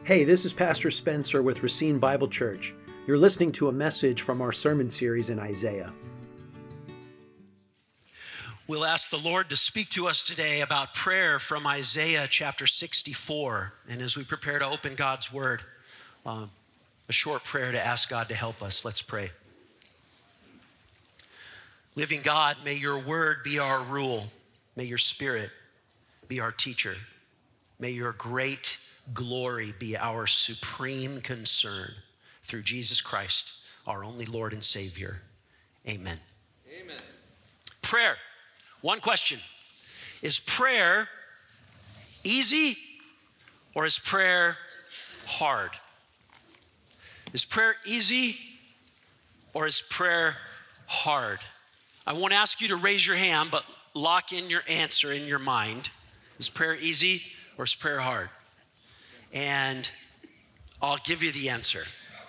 Hey, this is Pastor Spencer with Racine Bible Church. You're listening to a message from our sermon series in Isaiah. We'll ask the Lord to speak to us today about prayer from Isaiah chapter 64. And as we prepare to open God's word, a short prayer to ask God to help us. Let's pray. Living God, may your word be our rule. May your spirit be our teacher. May your great glory be our supreme concern through Jesus Christ, our only Lord and Savior. Amen. Amen. Prayer. One question. Is prayer easy or is prayer hard? Is prayer easy or is prayer hard? I won't ask you to raise your hand, but lock in your answer in your mind. Is prayer easy or is prayer hard? And I'll give you the answer.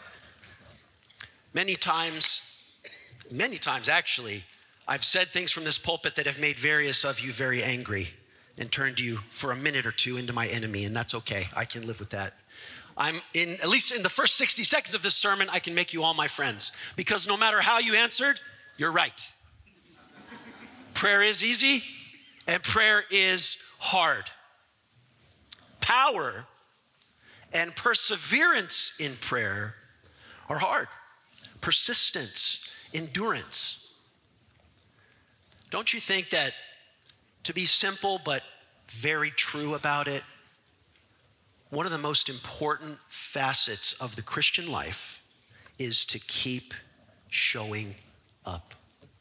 Many times actually, I've said things from this pulpit that have made various of you very angry and turned you for a minute or two into my enemy, and that's okay. I can live with that. At least in the first 60 seconds of this sermon, I can make you all my friends, because no matter how you answered, you're right. Prayer is easy and prayer is hard. Power and perseverance in prayer are hard. Persistence, endurance. Don't you think that to be simple but very true about it, one of the most important facets of the Christian life is to keep showing up.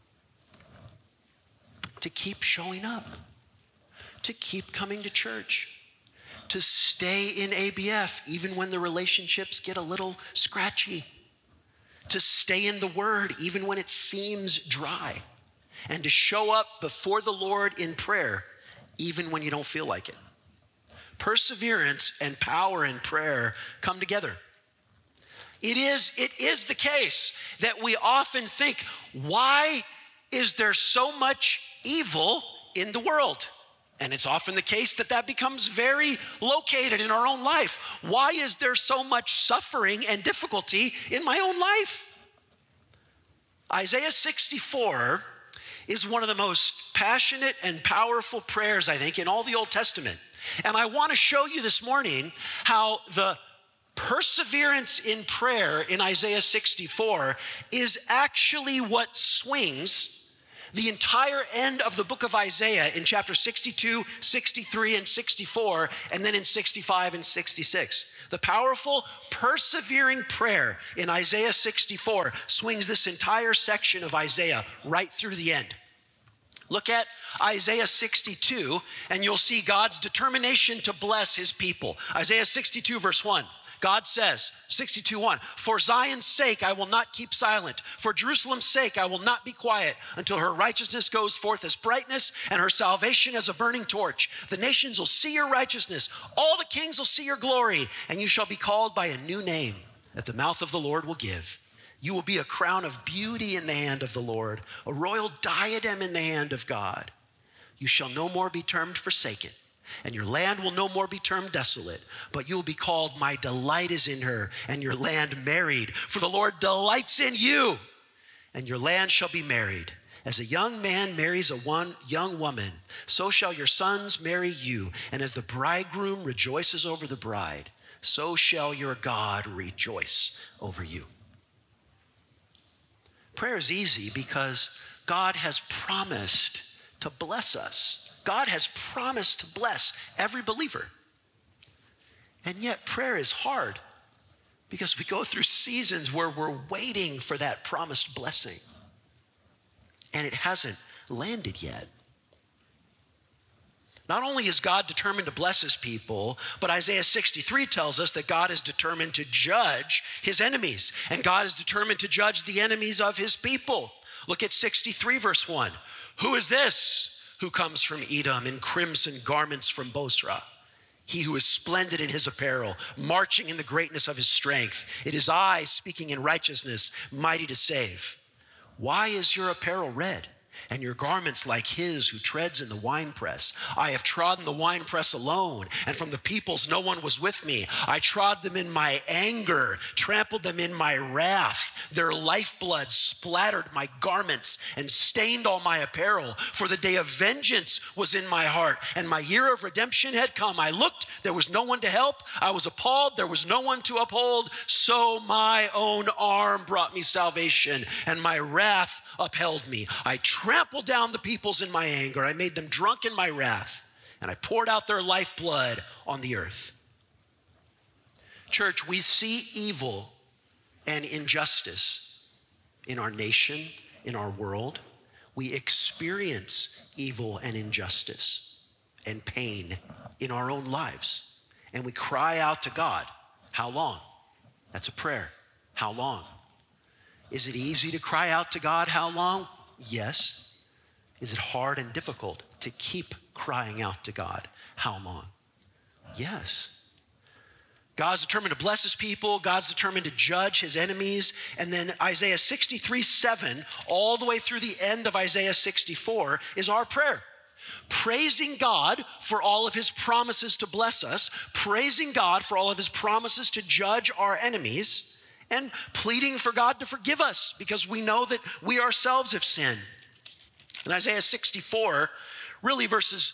To keep showing up. To keep coming to church. To stay in ABF even when the relationships get a little scratchy. To stay in the Word even when it seems dry. And to show up before the Lord in prayer, even when you don't feel like it. Perseverance and power in prayer come together. It is the case that we often think, why is there so much evil in the world? And it's often the case that becomes very located in our own life. Why is there so much suffering and difficulty in my own life? Isaiah 64 is one of the most passionate and powerful prayers, I think, in all the Old Testament. And I want to show you this morning how the perseverance in prayer in Isaiah 64 is actually what swings the entire end of the book of Isaiah in chapter 62, 63, and 64, and then in 65 and 66. The powerful, persevering prayer in Isaiah 64 swings this entire section of Isaiah right through the end. Look at Isaiah 62, and you'll see God's determination to bless his people. Isaiah 62, verse 1. God says, 62:1, for Zion's sake I will not keep silent. For Jerusalem's sake I will not be quiet until her righteousness goes forth as brightness and her salvation as a burning torch. The nations will see your righteousness. All the kings will see your glory. And you shall be called by a new name that the mouth of the Lord will give. You will be a crown of beauty in the hand of the Lord, a royal diadem in the hand of God. You shall no more be termed forsaken. And your land will no more be termed desolate, but you will be called, my delight is in her, and your land married. For the Lord delights in you, and your land shall be married. As a young man marries a young woman, so shall your sons marry you. And as the bridegroom rejoices over the bride, so shall your God rejoice over you. Prayer is easy because God has promised to bless us. God has promised to bless every believer. And yet prayer is hard because we go through seasons where we're waiting for that promised blessing. And it hasn't landed yet. Not only is God determined to bless his people, but Isaiah 63 tells us that God is determined to judge his enemies. And God is determined to judge the enemies of his people. Look at 63 verse 1. Who is this who comes from Edom in crimson garments from Bosra? He who is splendid in his apparel, marching in the greatness of his strength. It is I speaking in righteousness, mighty to save. Why is your apparel red? and your garments like his who treads in the winepress. I have trodden the winepress alone, and from the peoples no one was with me. I trod them in my anger, trampled them in my wrath. Their lifeblood splattered my garments and stained all my apparel. For the day of vengeance was in my heart, and my year of redemption had come. I looked, there was no one to help. I was appalled, there was no one to uphold. So my own arm brought me salvation, and my wrath upheld me. I trampled down the peoples in my anger. I made them drunk in my wrath, and I poured out their lifeblood on the earth. Church, we see evil and injustice in our nation, in our world. We experience evil and injustice and pain in our own lives. And we cry out to God, how long? That's a prayer. How long? Is it easy to cry out to God, how long? Yes. Is it hard and difficult to keep crying out to God, how long? Yes. God's determined to bless his people. God's determined to judge his enemies. And then Isaiah 63:7, all the way through the end of Isaiah 64 is our prayer. Praising God for all of his promises to bless us, praising God for all of his promises to judge our enemies, and pleading for God to forgive us because we know that we ourselves have sinned. In Isaiah 64, really verses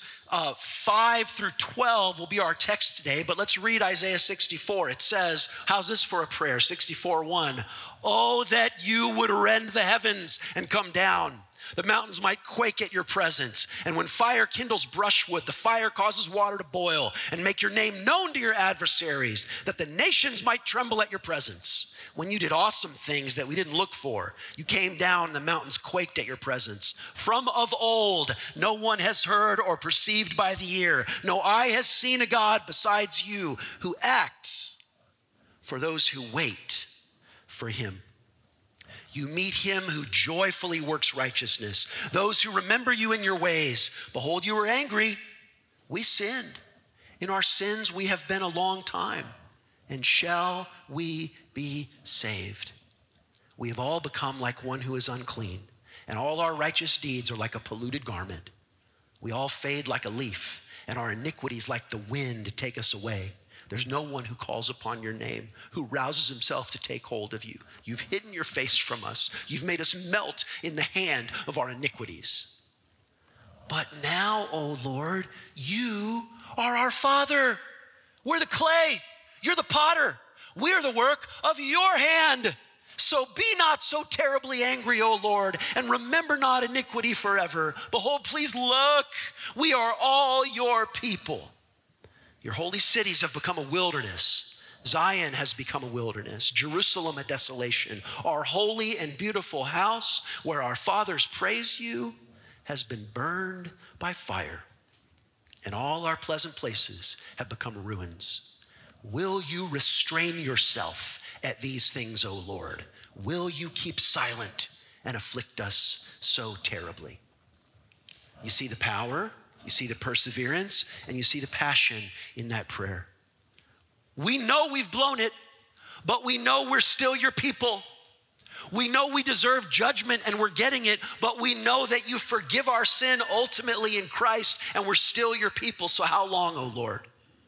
5 through 12 will be our text today, but let's read Isaiah 64. It says, how's this for a prayer? 64:1. Oh, that you would rend the heavens and come down. The mountains might quake at your presence. And when fire kindles brushwood, the fire causes water to boil and make your name known to your adversaries, that the nations might tremble at your presence. When you did awesome things that we didn't look for, you came down and the mountains quaked at your presence. From of old, no one has heard or perceived by the ear. No eye has seen a God besides you who acts for those who wait for him. You meet him who joyfully works righteousness, those who remember you in your ways. Behold, you were angry. We sinned. In our sins we have been a long time. And shall we be saved? We have all become like one who is unclean, and all our righteous deeds are like a polluted garment. We all fade like a leaf, and our iniquities like the wind take us away. There's no one who calls upon your name, who rouses himself to take hold of you. You've hidden your face from us. You've made us melt in the hand of our iniquities. But now, O Lord, you are our Father. We're the clay. You're the potter. We are the work of your hand. So be not so terribly angry, O Lord, and remember not iniquity forever. Behold, please look, we are all your people. Your holy cities have become a wilderness. Zion has become a wilderness. Jerusalem a desolation. Our holy and beautiful house where our fathers praised you has been burned by fire. And all our pleasant places have become ruins. Will you restrain yourself at these things, O Lord? Will you keep silent and afflict us so terribly? You see the power, you see the perseverance, and you see the passion in that prayer. We know we've blown it, but we know we're still your people. We know we deserve judgment and we're getting it, but we know that you forgive our sin ultimately in Christ and we're still your people. So how long, O Lord?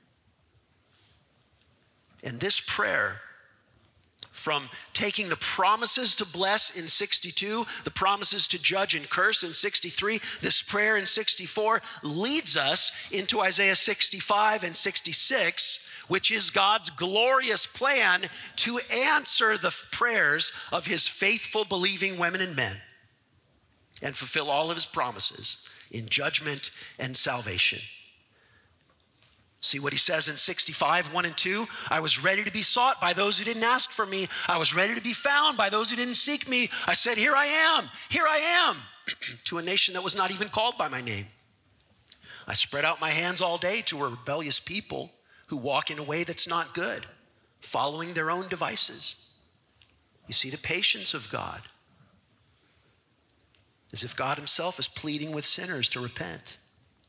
And this prayer, from taking the promises to bless in 62, the promises to judge and curse in 63, this prayer in 64 leads us into Isaiah 65 and 66, which is God's glorious plan to answer the prayers of his faithful believing women and men and fulfill all of his promises in judgment and salvation. See what he says in 65, 1 and 2. I was ready to be sought by those who didn't ask for me. I was ready to be found by those who didn't seek me. I said, here I am, to a nation that was not even called by my name. I spread out my hands all day to a rebellious people who walk in a way that's not good, following their own devices. You see the patience of God, as if God himself is pleading with sinners to repent.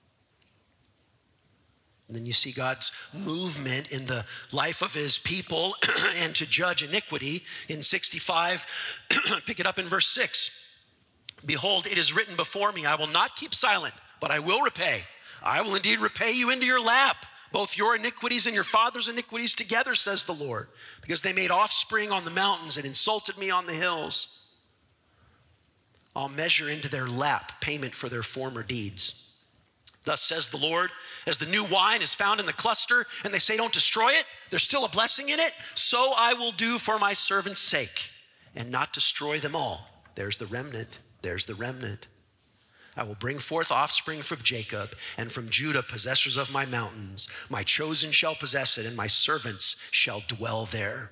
And then you see God's movement in the life of his people and to judge iniquity in 65. Pick it up in verse 6. Behold, it is written before me, I will not keep silent, but I will repay. I will indeed repay you into your lap, both your iniquities and your father's iniquities together, says the Lord, because they made offspring on the mountains and insulted me on the hills. I'll measure into their lap payment for their former deeds. Thus says the Lord, as the new wine is found in the cluster and they say don't destroy it, there's still a blessing in it, so I will do for my servant's sake and not destroy them all. There's the remnant. There's the remnant. I will bring forth offspring from Jacob and from Judah, possessors of my mountains. My chosen shall possess it, and my servants shall dwell there.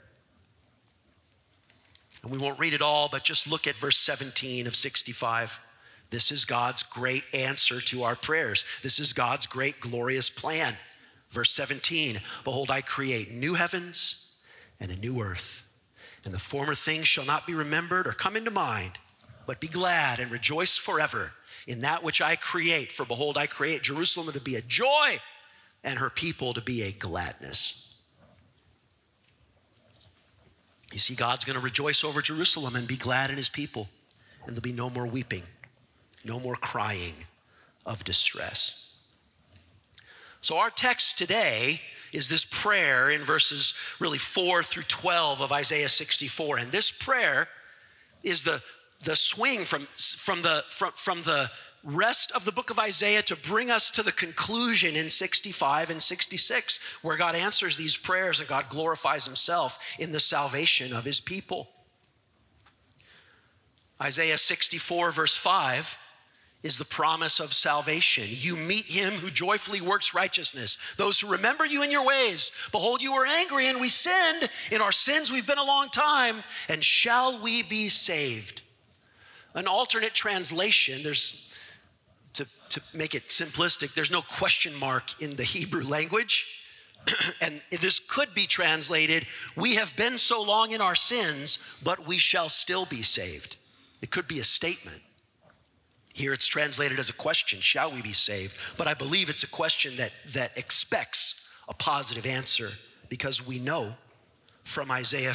And we won't read it all, but just look at verse 17 of 65. This is God's great answer to our prayers. This is God's great glorious plan. Verse 17, behold, I create new heavens and a new earth, and the former things shall not be remembered or come into mind. But be glad and rejoice forever in that which I create. For behold, I create Jerusalem to be a joy and her people to be a gladness. You see, God's going to rejoice over Jerusalem and be glad in his people. And there'll be no more weeping, no more crying of distress. So our text today is this prayer in verses really 4 through 12 of Isaiah 64. And this prayer is the swing from the rest of the book of Isaiah to bring us to the conclusion in 65 and 66, where God answers these prayers and God glorifies himself in the salvation of his people. Isaiah 64 verse 5 is the promise of salvation. You meet him who joyfully works righteousness. Those who remember you in your ways. Behold, you were angry and we sinned. In our sins we've been a long time. And shall we be saved? An alternate translation, there's, to make it simplistic, there's no question mark in the Hebrew language. And this could be translated, we have been so long in our sins, but we shall still be saved. It could be a statement. Here it's translated as a question, shall we be saved? But I believe it's a question that expects a positive answer, because we know from Isaiah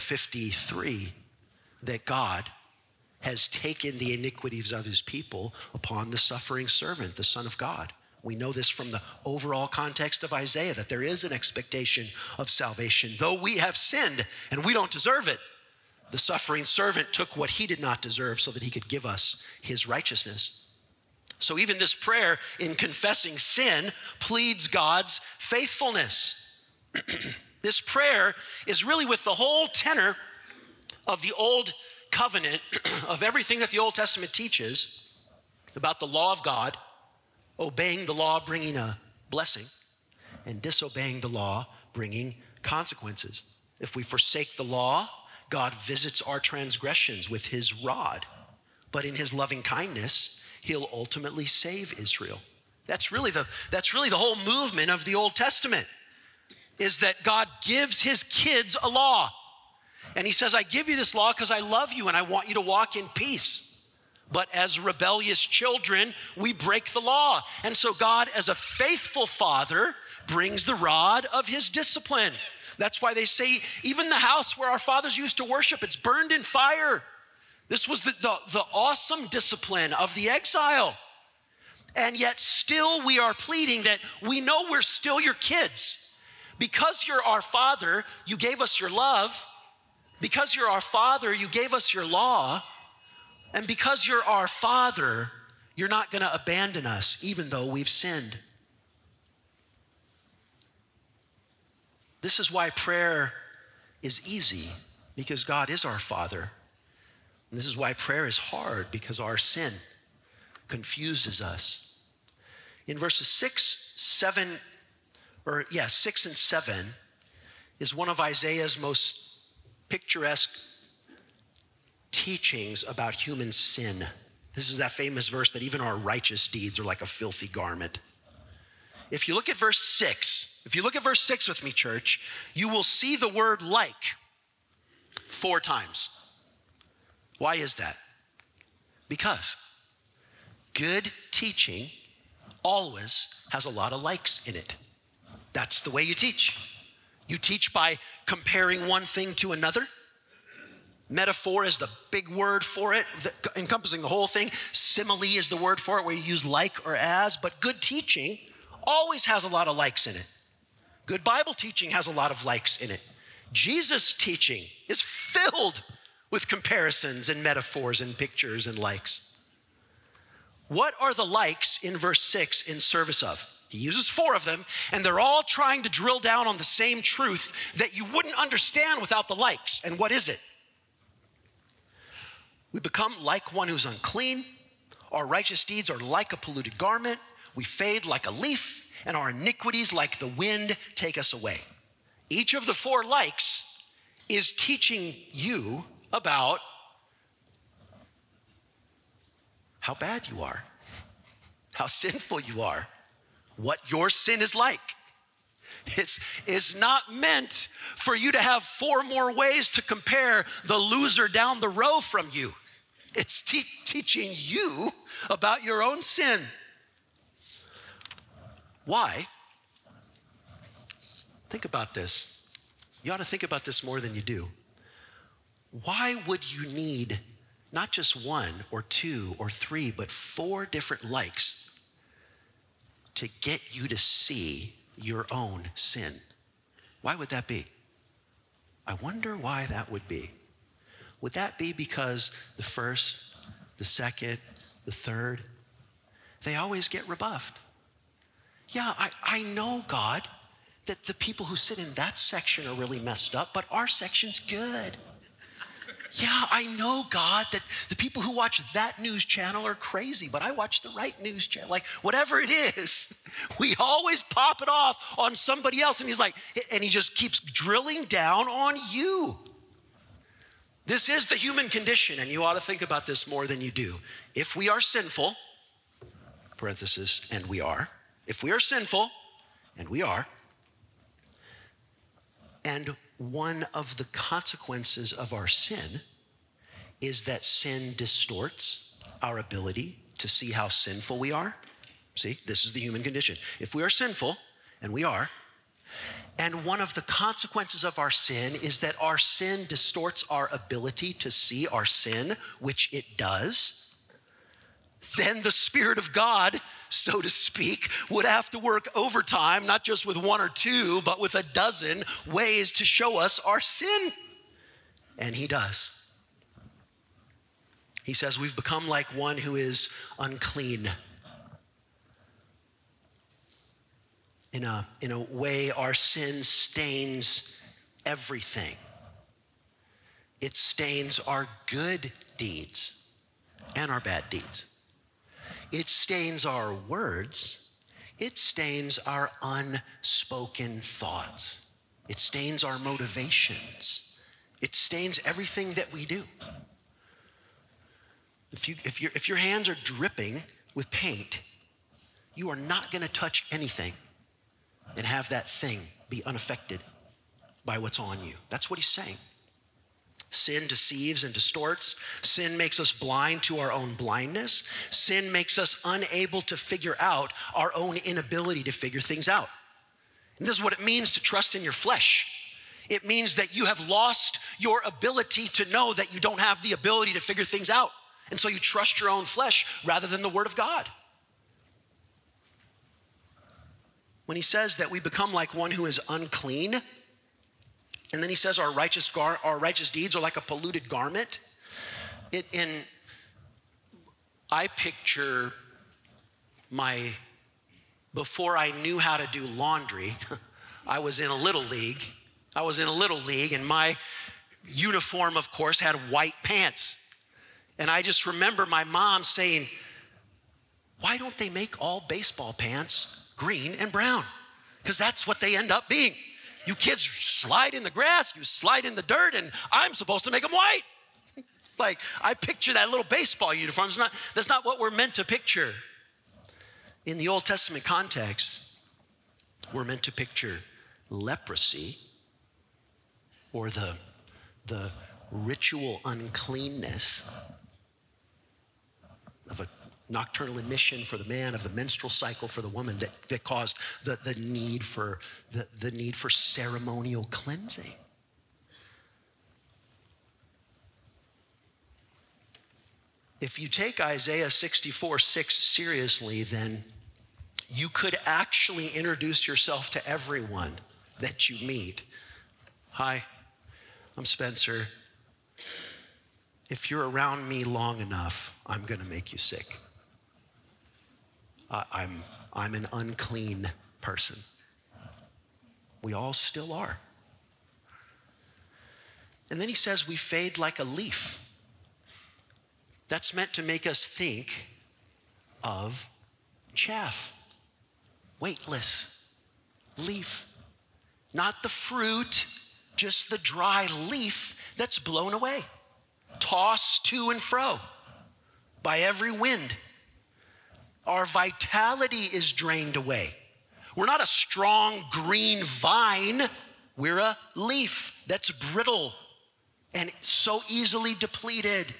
53 that God has taken the iniquities of his people upon the suffering servant, the Son of God. We know this from the overall context of Isaiah, that there is an expectation of salvation. Though we have sinned and we don't deserve it, the suffering servant took what he did not deserve so that he could give us his righteousness. So even this prayer in confessing sin pleads God's faithfulness. This prayer is really with the whole tenor of the Old Covenant, of everything that the Old Testament teaches about the law of God, obeying the law bringing a blessing, and disobeying the law bringing consequences. If we forsake the law, God visits our transgressions with his rod, but in his loving kindness, he'll ultimately save Israel. That's really the whole movement of the Old Testament, is that God gives his kids a law. And he says, I give you this law because I love you and I want you to walk in peace. But as rebellious children, we break the law. And so God, as a faithful father, brings the rod of his discipline. That's why they say, even the house where our fathers used to worship, it's burned in fire. This was the awesome discipline of the exile. And yet still we are pleading that we know we're still your kids. Because you're our father, you gave us your love. Because you're our father, you gave us your law. And because you're our father, you're not going to abandon us, even though we've sinned. This is why prayer is easy, because God is our father. And this is why prayer is hard, because our sin confuses us. In verses 6 and 7 is one of Isaiah's most picturesque teachings about human sin. This is that famous verse that even our righteous deeds are like a filthy garment. If you look at verse 6 with me, church, you will see the word like 4 times. Why is that? Because good teaching always has a lot of likes in it. That's the way you teach. You teach by comparing one thing to another. Metaphor is the big word for it, encompassing the whole thing. Simile is the word for it, where you use like or as. But good teaching always has a lot of likes in it. Good Bible teaching has a lot of likes in it. Jesus' teaching is filled with comparisons and metaphors and pictures and likes. What are the likes in verse 6 in service of? He uses 4 of them, and they're all trying to drill down on the same truth that you wouldn't understand without the likes. And what is it? We become like one who's unclean. Our righteous deeds are like a polluted garment. We fade like a leaf, and our iniquities like the wind take us away. Each of the 4 likes is teaching you about how bad you are, how sinful you are, what your sin is like. It's not meant for you to have 4 more ways to compare the loser down the row from you. It's teaching you about your own sin. Why? Think about this. You ought to think about this more than you do. Why would you need not just 1 or 2 or 3, but 4 different likes to get you to see your own sin? Why would that be? I wonder why that would be. Would that be because the first, the second, the third, they always get rebuffed? Yeah, I know, God, that the people who sit in that section are really messed up, but our section's good. Yeah, I know, God, that the people who watch that news channel are crazy, but I watch the right news channel. Like, whatever it is, we always pop it off on somebody else. And he just keeps drilling down on you. This is the human condition, and you ought to think about this more than you do. If we are sinful, parenthesis, and we are. If we are sinful, and we are, and one of the consequences of our sin is that sin distorts our ability to see how sinful we are. See, this is the human condition. If we are sinful, and we are, and one of the consequences of our sin is that our sin distorts our ability to see our sin, which it does, then the Spirit of God, so to speak, would have to work overtime, not just with 1 or 2, but with 12 ways to show us our sin. And he does. He says we've become like one who is unclean. In a way, our sin stains everything. It stains our good deeds and our bad deeds. It stains our words. It stains our unspoken thoughts. It stains our motivations. It stains everything that we do. If your hands are dripping with paint, you are not going to touch anything and have that thing be unaffected by what's on you. That's what he's saying. Sin deceives and distorts. Sin makes us blind to our own blindness. Sin makes us unable to figure out our own inability to figure things out. And this is what it means to trust in your flesh. It means that you have lost your ability to know that you don't have the ability to figure things out. And so you trust your own flesh rather than the Word of God. When he says that we become like one who is unclean, and then he says our righteous deeds are like a polluted garment, I picture before I knew how to do laundry, I was in a little league, and my uniform, of course, had white pants. And I just remember my mom saying, why don't they make all baseball pants green and brown? Because that's what they end up being. You kids slide in the grass, you slide in the dirt, and I'm supposed to make them white. Like, I picture that little baseball uniform. That's not what we're meant to picture. In the Old Testament context, we're meant to picture leprosy, or the ritual uncleanness of a nocturnal emission for the man, of the menstrual cycle for the woman, that caused the need for ceremonial cleansing. If you take Isaiah 64:6 seriously, then you could actually introduce yourself to everyone that you meet. Hi, I'm Spencer. If you're around me long enough, I'm going to make you sick. I'm an unclean person. We all still are. And then he says we fade like a leaf. That's meant to make us think of chaff, weightless leaf. Not the fruit, just the dry leaf that's blown away, tossed to and fro by every wind. Our vitality is drained away. We're not a strong green vine. We're a leaf that's brittle and so easily depleted.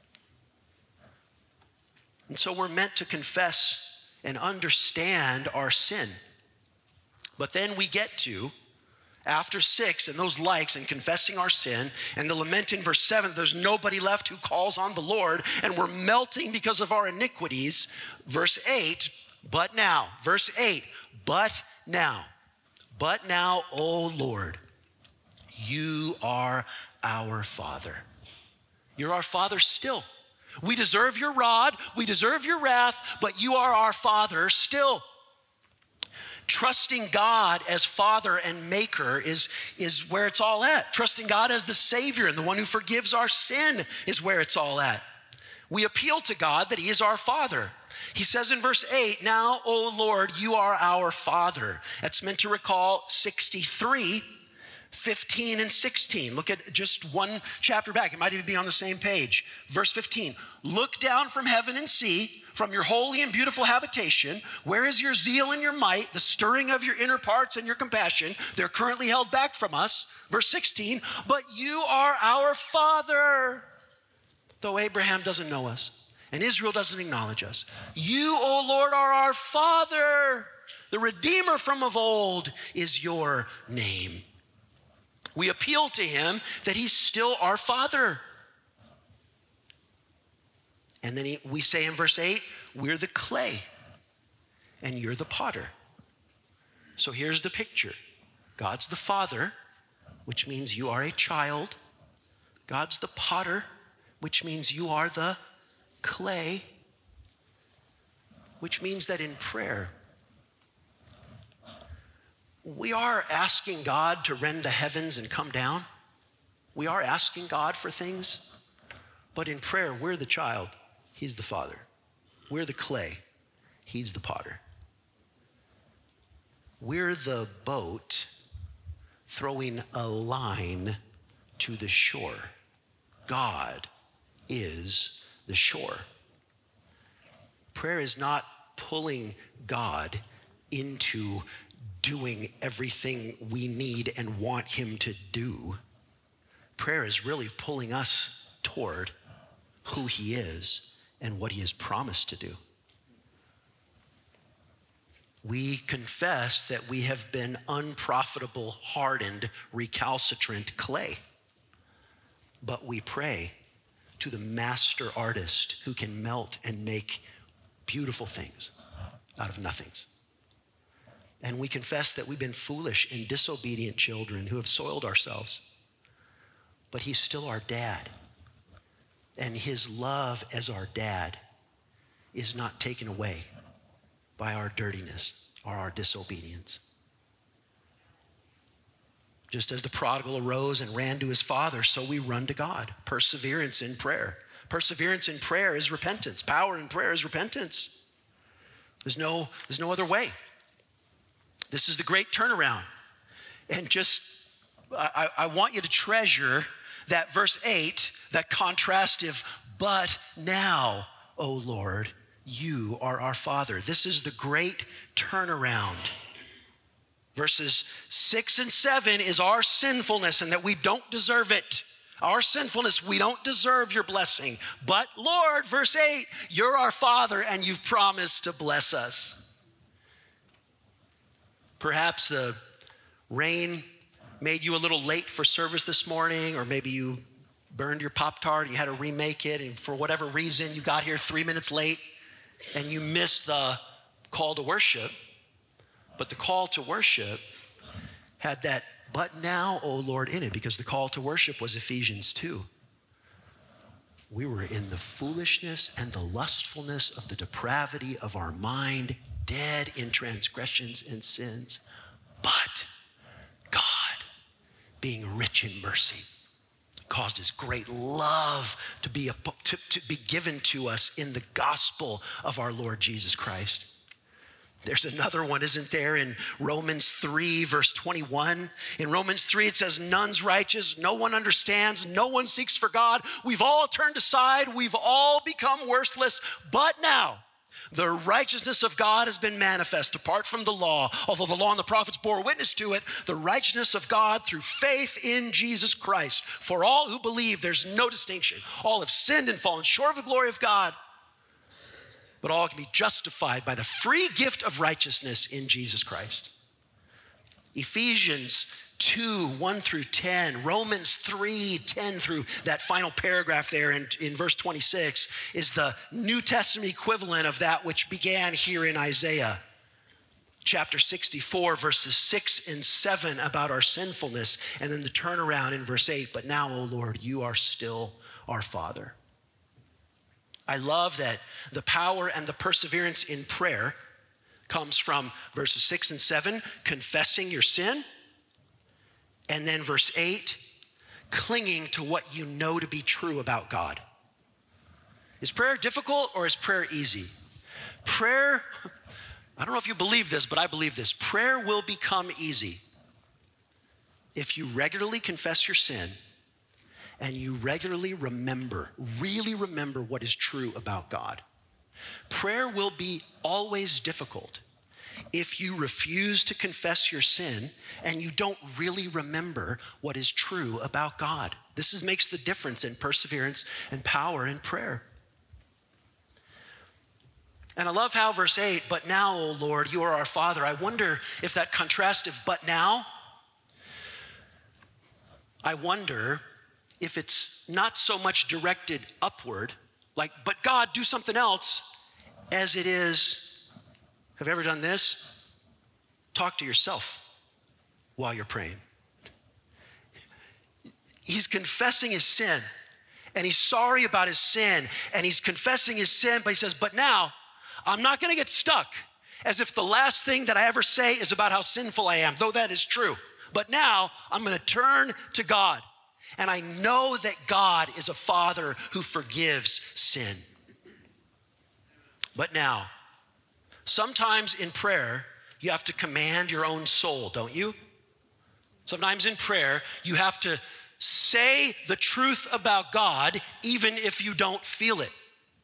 And so we're meant to confess and understand our sin. But then we get to, after 6 and those likes and confessing our sin and the lament in verse 7, there's nobody left who calls on the Lord and we're melting because of our iniquities. Verse 8, but now, but now, O Lord, you are our Father. You're our Father still. We deserve your rod, we deserve your wrath, but you are our Father still. Trusting God as Father and Maker is where it's all at. Trusting God as the Savior and the one who forgives our sin is where it's all at. We appeal to God that he is our Father. He says in verse 8, now, O Lord, you are our Father. That's meant to recall 63, 15 and 16. Look at just one chapter back. It might even be on the same page. Verse 15, look down from heaven and see, from your holy and beautiful habitation, where is your zeal and your might, the stirring of your inner parts and your compassion? They're currently held back from us. Verse 16, but you are our Father, though Abraham doesn't know us and Israel doesn't acknowledge us. You, O Lord, are our Father. The Redeemer from of old is your name. We appeal to him that he's still our Father. And then we say in verse 8, we're the clay and you're the potter. So here's the picture. God's the Father, which means you are a child. God's the potter, which means you are the clay, which means that in prayer, we are asking God to rend the heavens and come down. We are asking God for things, but in prayer, we're the child. He's the Father. We're the clay. He's the potter. We're the boat throwing a line to the shore. God is the shore. Prayer is not pulling God into doing everything we need and want him to do. Prayer is really pulling us toward who he is and what he has promised to do. We confess that we have been unprofitable, hardened, recalcitrant clay. But we pray to the master artist who can melt and make beautiful things out of nothings. And we confess that we've been foolish and disobedient children who have soiled ourselves. But he's still our dad. And his love as our dad is not taken away by our dirtiness or our disobedience. Just as the prodigal arose and ran to his father, so we run to God. Perseverance in prayer. Perseverance in prayer is repentance. Power in prayer is repentance. There's no other way. This is the great turnaround. And just, I want you to treasure that verse 8, that contrastive, but now, O Lord, you are our Father. This is the great turnaround. Verses 6 and 7 is our sinfulness and that we don't deserve it. Our sinfulness, we don't deserve your blessing. But Lord, verse 8, you're our Father and you've promised to bless us. Perhaps the rain made you a little late for service this morning, or maybe you burned your Pop-Tart, you had to remake it, and for whatever reason, you got here 3 minutes late, and you missed the call to worship. But the call to worship had that "but now, O Lord" in it, because the call to worship was Ephesians 2. We were in the foolishness and the lustfulness of the depravity of our mind, dead in transgressions and sins. But God, being rich in mercy, caused his great love to be given to us in the gospel of our Lord Jesus Christ. There's another one, isn't there, in Romans 3, verse 21. In Romans 3, it says, "None's righteous, no one understands, no one seeks for God. We've all turned aside, we've all become worthless. But now, the righteousness of God has been manifest apart from the law. Although the law and the prophets bore witness to it, the righteousness of God through faith in Jesus Christ. For all who believe, there's no distinction. All have sinned and fallen short of the glory of God. But all can be justified by the free gift of righteousness in Jesus Christ." Ephesians 2, 1 through 10, Romans 3, 10 through that final paragraph there in verse 26 is the New Testament equivalent of that which began here in Isaiah. Chapter 64, verses 6 and 7 about our sinfulness, and then the turnaround in verse 8, "But now, O Lord, you are still our Father." I love that the power and the perseverance in prayer comes from verses 6 and 7, confessing your sin, and then verse 8, clinging to what you know to be true about God. Is prayer difficult or is prayer easy? Prayer, I don't know if you believe this, but I believe this. Prayer will become easy if you regularly confess your sin and you regularly really remember what is true about God. Prayer will be always difficult if you refuse to confess your sin and you don't really remember what is true about God. This makes the difference in perseverance and power in prayer. And I love how verse 8, "But now, O Lord, you are our Father." I wonder if that contrastive "but now," I wonder if it's not so much directed upward, like, "But God, do something else," as it is, have you ever done this? Talk to yourself while you're praying. He's confessing his sin, and he's sorry about his sin, and he's confessing his sin, but he says, "But now, I'm not gonna get stuck as if the last thing that I ever say is about how sinful I am, though that is true. But now I'm gonna turn to God. And I know that God is a Father who forgives sin." But now, sometimes in prayer, you have to command your own soul, don't you? Sometimes in prayer, you have to say the truth about God, even if you don't feel it.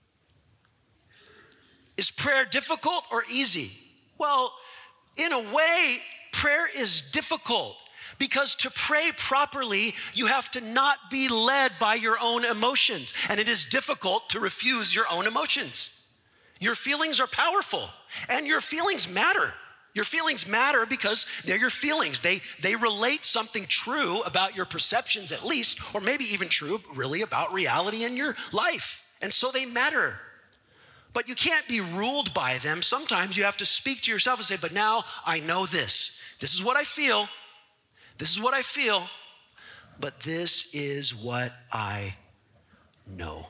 Is prayer difficult or easy? Well, in a way, prayer is difficult. Because to pray properly, you have to not be led by your own emotions. And it is difficult to refuse your own emotions. Your feelings are powerful, and your feelings matter. Your feelings matter because they're your feelings. They relate something true about your perceptions at least, or maybe even true really about reality in your life. And so they matter. But you can't be ruled by them. Sometimes you have to speak to yourself and say, "But now I know this. This is what I feel. This is what I feel, but this is what I know."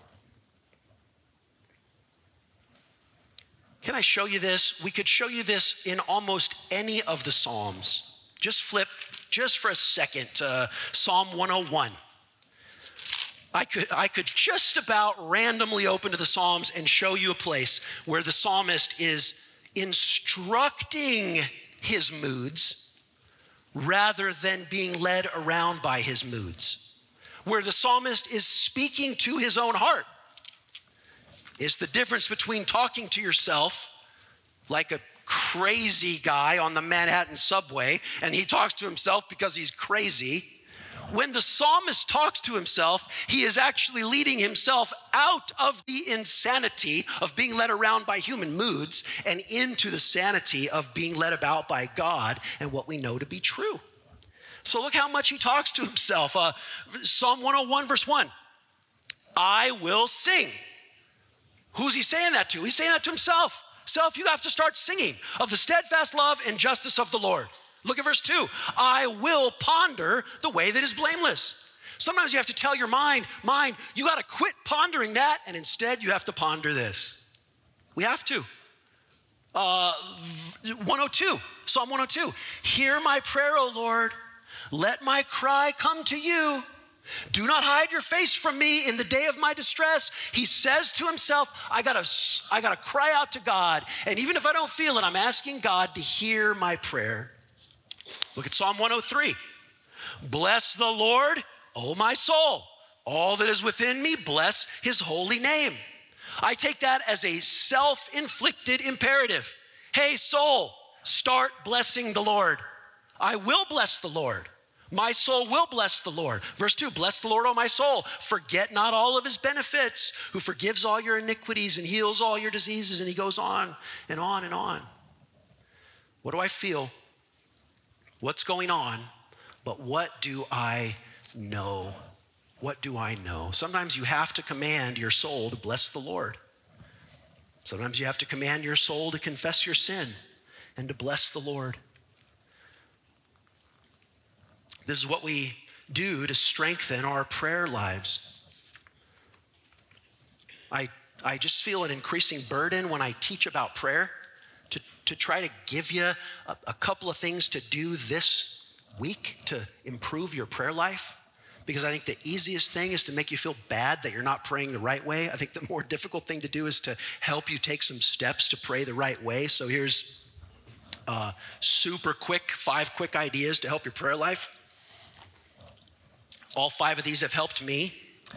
Can I show you this? We could show you this in almost any of the Psalms. Just flip, just for a second, to Psalm 101. I could just about randomly open to the Psalms and show you a place where the psalmist is instructing his moods rather than being led around by his moods, where the psalmist is speaking to his own heart. It's the difference between talking to yourself like a crazy guy on the Manhattan subway, and he talks to himself because he's crazy. When the psalmist talks to himself, he is actually leading himself out of the insanity of being led around by human moods and into the sanity of being led about by God and what we know to be true. So look how much he talks to himself. Psalm 101, verse 1. I will sing. Who's he saying that to? He's saying that to himself. Self, you have to start singing of the steadfast love and justice of the Lord. Look at verse 2. I will ponder the way that is blameless. Sometimes you have to tell your mind, you got to quit pondering that, and instead you have to ponder this. We have to. 102, Psalm 102. Hear my prayer, O Lord. Let my cry come to you. Do not hide your face from me in the day of my distress. He says to himself, I gotta cry out to God. And even if I don't feel it, I'm asking God to hear my prayer. Look at Psalm 103. Bless the Lord, O my soul. All that is within me, bless his holy name. I take that as a self-inflicted imperative. Hey, soul, start blessing the Lord. I will bless the Lord. My soul will bless the Lord. Verse 2, bless the Lord, O my soul. Forget not all of his benefits, who forgives all your iniquities and heals all your diseases. And he goes on and on and on. What do I feel? What's going on? But what do I know? What do I know? Sometimes you have to command your soul to bless the Lord. Sometimes you have to command your soul to confess your sin and to bless the Lord. This is what we do to strengthen our prayer lives. I just feel an increasing burden when I teach about prayer to try to give you a couple of things to do this week to improve your prayer life. Because I think the easiest thing is to make you feel bad that you're not praying the right way. I think the more difficult thing to do is to help you take some steps to pray the right way. So here's super quick, 5 quick ideas to help your prayer life. All 5 of these have helped me.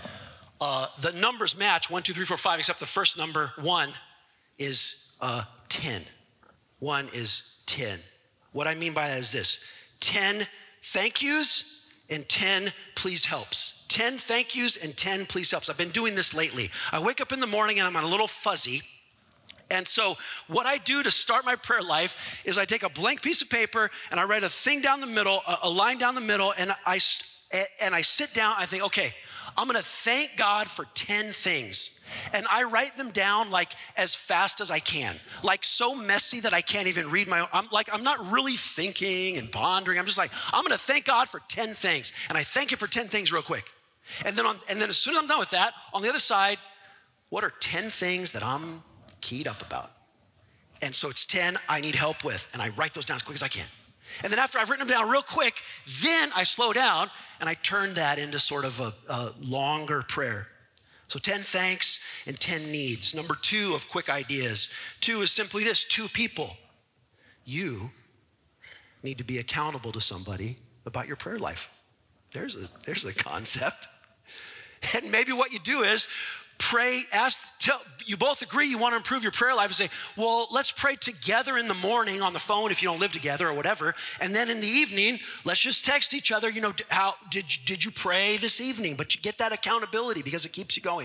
The numbers match 1, 2, 3, 4, 5, except the first number 1 is 10. 1 is 10. What I mean by that is this: 10 thank yous and 10 please helps. 10 thank yous and 10 please helps. I've been doing this lately. I wake up in the morning and I'm a little fuzzy. And so what I do to start my prayer life is I take a blank piece of paper and I write a thing down the middle, a line down the middle, and I sit down. I think, okay, I'm going to thank God for 10 things. And I write them down like as fast as I can, like so messy that I can't even read my own. I'm not really thinking and pondering. I'm just like, I'm going to thank God for 10 things. And I thank him for 10 things real quick. And then as soon as I'm done with that, on the other side, what are 10 things that I'm keyed up about? And so it's 10 I need help with. And I write those down as quick as I can. And then after I've written them down real quick, then I slow down and I turn that into sort of a longer prayer. So 10 thanks and 10 needs. Number 2 of quick ideas. 2 is simply this: 2 people. You need to be accountable to somebody about your prayer life. There's a concept. And maybe what you do is pray, you both agree you want to improve your prayer life and say, well, let's pray together in the morning on the phone if you don't live together or whatever. And then in the evening, let's just text each other, how did you pray this evening? But you get that accountability because it keeps you going.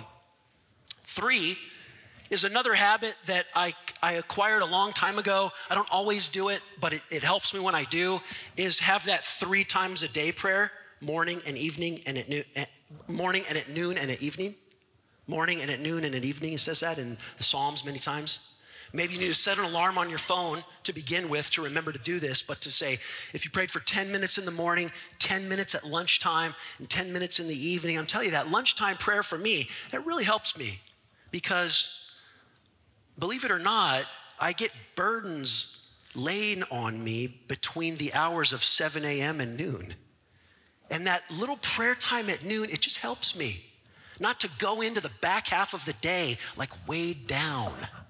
3 is another habit that I acquired a long time ago. I don't always do it, but it helps me when I do, is have that 3 times a day prayer, morning and evening and at noon, morning and at noon and at evening. Morning and at noon and at evening, it says that in the Psalms many times. Maybe you need to set an alarm on your phone to begin with to remember to do this, but to say, if you prayed for 10 minutes in the morning, 10 minutes at lunchtime, and 10 minutes in the evening, I'm telling you that lunchtime prayer for me, that really helps me because, believe it or not, I get burdens laid on me between the hours of 7 a.m. and noon. And that little prayer time at noon, it just helps me not to go into the back half of the day like weighed down.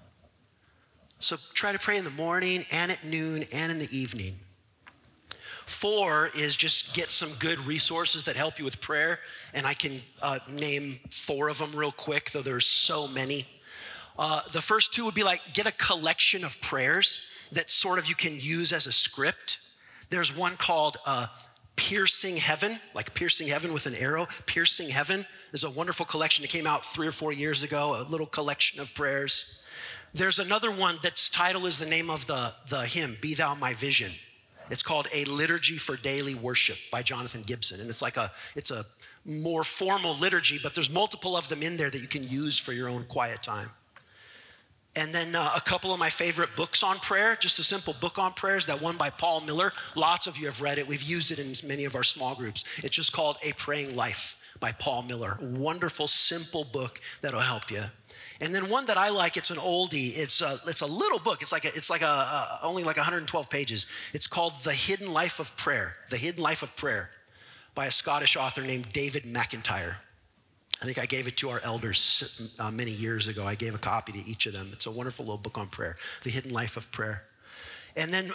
So try to pray in the morning and at noon and in the evening. 4 is just get some good resources that help you with prayer. And I can name 4 of them real quick, though there's so many. The first 2 would be like get a collection of prayers that sort of you can use as a script. There's one called Piercing Heaven, like piercing heaven with an arrow. Piercing Heaven is a wonderful collection. It came out 3 or 4 years ago, a little collection of prayers. There's another one that's title is the name of the hymn, Be Thou My Vision. It's called A Liturgy for Daily Worship by Jonathan Gibson. And it's a more formal liturgy, but there's multiple of them in there that you can use for your own quiet time. And then a couple of my favorite books on prayer, just a simple book on prayer, is that one by Paul Miller. Lots of you have read it. We've used it in many of our small groups. It's just called A Praying Life by Paul Miller. A wonderful, simple book that'll help you. And then one that I like, it's an oldie. It's a little book. It's only like 112 pages. It's called The Hidden Life of Prayer. The Hidden Life of Prayer by a Scottish author named David McIntyre. I think I gave it to our elders many years ago. I gave a copy to each of them. It's a wonderful little book on prayer, The Hidden Life of Prayer. And then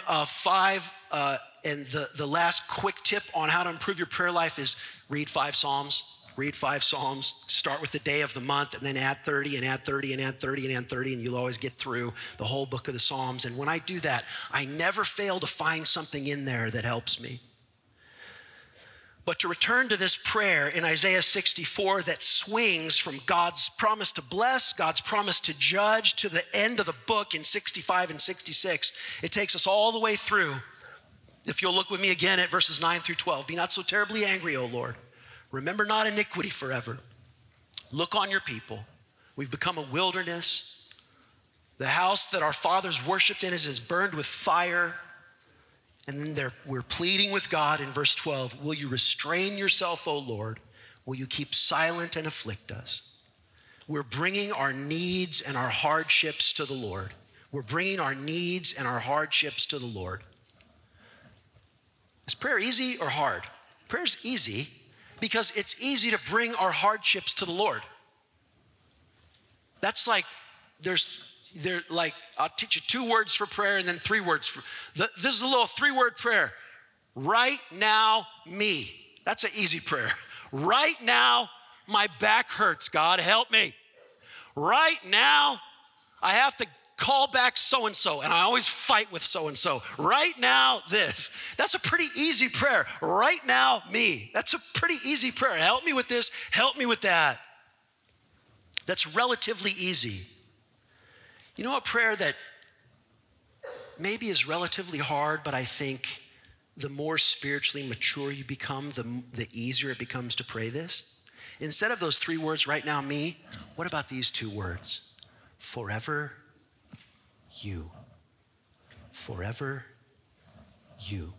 the last quick tip on how to improve your prayer life is read 5 Psalms. Read 5 Psalms. Start with the day of the month and then add 30 and add 30 and add 30 and add 30, and you'll always get through the whole book of the Psalms. And when I do that, I never fail to find something in there that helps me. But to return to this prayer in Isaiah 64 that swings from God's promise to bless, God's promise to judge, to the end of the book in 65 and 66, it takes us all the way through. If you'll look with me again at verses 9 through 12. Be not so terribly angry, O Lord. Remember not iniquity forever. Look on your people. We've become a wilderness. The house that our fathers worshiped in is burned with fire. And then we're pleading with God in verse 12. Will you restrain yourself, O Lord? Will you keep silent and afflict us? We're bringing our needs and our hardships to the Lord. We're bringing our needs and our hardships to the Lord. Is prayer easy or hard? Prayer's easy because it's easy to bring our hardships to the Lord. That's like, I'll teach you 2 words for prayer and then 3 words. This is a little 3-word prayer. Right now, me. That's an easy prayer. Right now, my back hurts. God, help me. Right now, I have to call back so-and-so, and I always fight with so-and-so. Right now, this. That's a pretty easy prayer. Right now, me. That's a pretty easy prayer. Help me with this. Help me with that. That's relatively easy. You know a prayer that maybe is relatively hard, but I think the more spiritually mature you become, the easier it becomes to pray this? Instead of those 3 words, right now, me, what about these 2 words? Forever you. Forever you.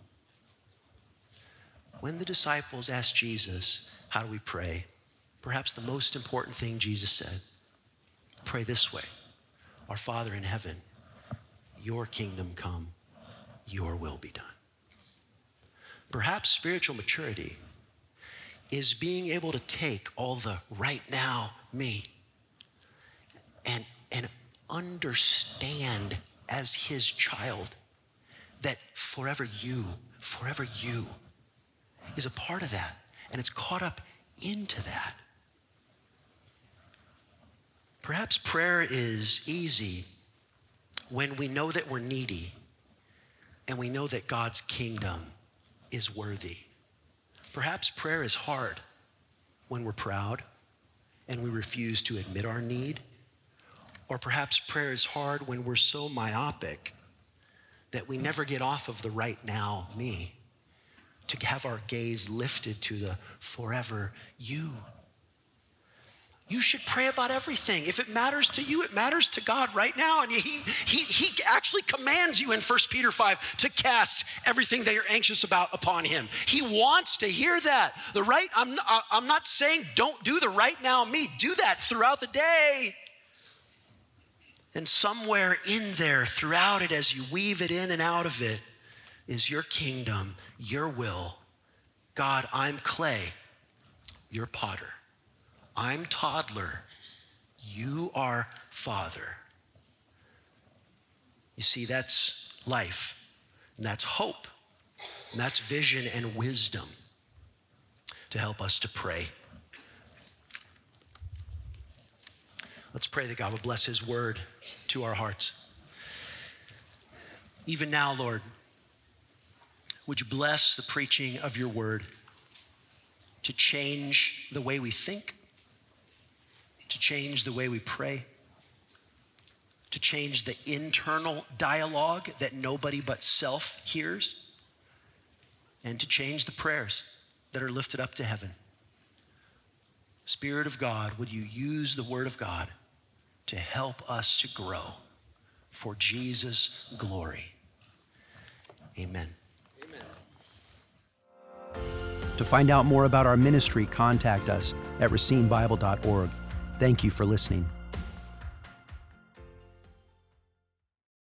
When the disciples asked Jesus, how do we pray? Perhaps the most important thing Jesus said, pray this way. Our Father in heaven, your kingdom come, your will be done. Perhaps spiritual maturity is being able to take all the right now me and understand as his child that forever you is a part of that, and it's caught up into that. Perhaps prayer is easy when we know that we're needy and we know that God's kingdom is worthy. Perhaps prayer is hard when we're proud and we refuse to admit our need. Or perhaps prayer is hard when we're so myopic that we never get off of the right now me to have our gaze lifted to the forever you. You should pray about everything. If it matters to you, it matters to God right now. And he actually commands you in 1 Peter 5 to cast everything that you're anxious about upon him. He wants to hear that. I'm not saying don't do the right now me. Do that throughout the day. And somewhere in there, throughout it, as you weave it in and out of it, is your kingdom, your will. God, I'm clay, you're potter. I'm toddler, you are father. You see, that's life, and that's hope, and that's vision and wisdom to help us to pray. Let's pray that God would bless his word to our hearts. Even now, Lord, would you bless the preaching of your word to change the way we think, to change the way we pray, to change the internal dialogue that nobody but self hears, and to change the prayers that are lifted up to heaven. Spirit of God, would you use the word of God to help us to grow for Jesus' glory? Amen. To find out more about our ministry, contact us at racinebible.org. Thank you for listening.